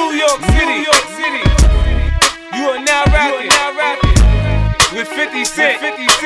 New York City. You are now rapping with 50 Cent.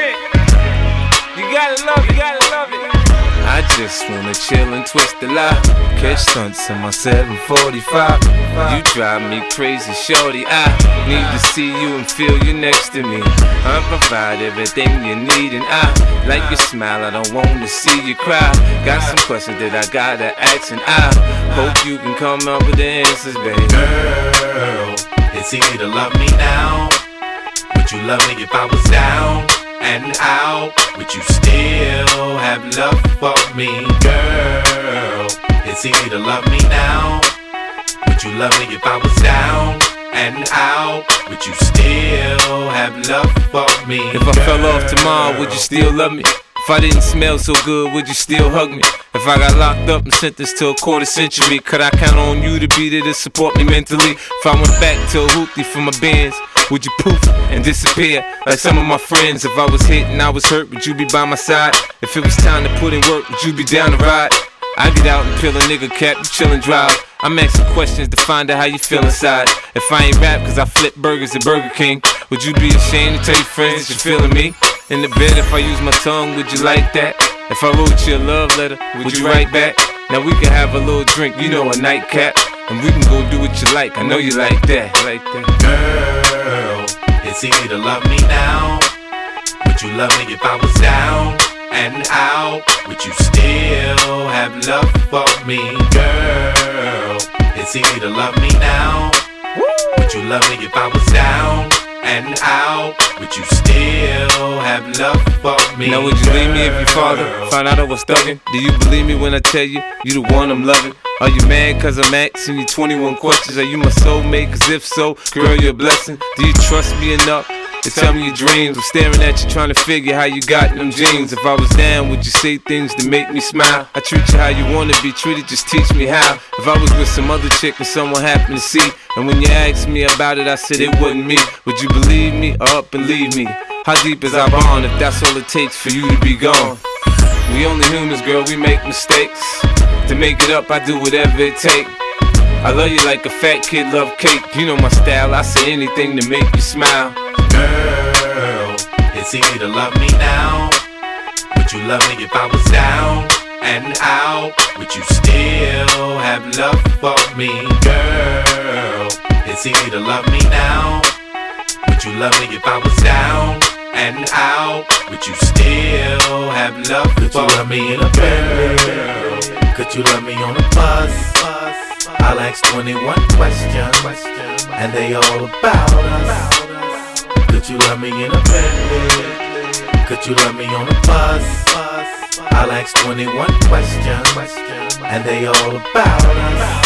You gotta love it. I just wanna chill and twist the lie. Catch stunts in my 745. You drive me crazy, shorty. I need to see you and feel you next to me. I provide everything you need, and I like your smile. I don't wanna see you cry. Got some questions that I gotta ask, and I hope you can come up with the answers, baby. Girl, it's easy to love me now. Would you love me if I was down and out? Would you still have love for me? Girl, it's easy to love me now. Would you love me if I was down and out? Would you still have love for me? If I fell off tomorrow, would you still love me? If I didn't smell so good, would you still hug me? If I got locked up and sentenced to a quarter century, could I count on you to be there to support me mentally? If I went back to a hoopty for my bands, would you poof and disappear like some of my friends? If I was hit and I was hurt, would you be by my side? If it was time to put in work, would you be down to ride? I get out and peel a nigga cap, you chill and drive. I'm asking questions to find out how you feel inside. If I ain't rap cause I flip burgers at Burger King, would you be ashamed to tell your friends that you're feeling me? In the bed, if I use my tongue, would you like that? If I wrote you a love letter, would you write back? Now we can have a little drink, you know, a nightcap, and we can go do what you like. I know you like that. Girl, it's easy to love me now. Would you love me if I was down and out? Would you still have love for me? Girl, it's easy to love me now. Would you love me if I was down and out? Would you still have love for me? Now would you leave me if your father found out I was thuggin'? Do you believe me when I tell you, you the one I'm loving? Are you mad cause I'm asking you 21 questions? Are you my soulmate? Cause if so, girl, you're a blessing. Do you trust me enough to tell me your dreams? I'm staring at you trying to figure how you got them jeans. If I was down, would you say things to make me smile? I treat you how you wanna be treated, just teach me how. If I was with some other chick and someone happened to see, and when you asked me about it, I said it wasn't me, would you believe me or up and leave me? How deep is our bond if that's all it takes for you to be gone? We only humans, girl, we make mistakes. To make it up, I do whatever it takes. I love you like a fat kid love cake. You know my style, I say anything to make you smile. Girl, it's easy to love me now. Would you love me if I was down and out? Would you still have love for me? Girl, it's easy to love me now. Would you love me if I was down and out? Would you still have love for me? Could you love me in a Bentley? Could you love me on a bus? I'll ask 21 questions, and they all about us. Could you love me in a Bentley? Could you love me on a bus? I'll ask 21 questions, and they all about us.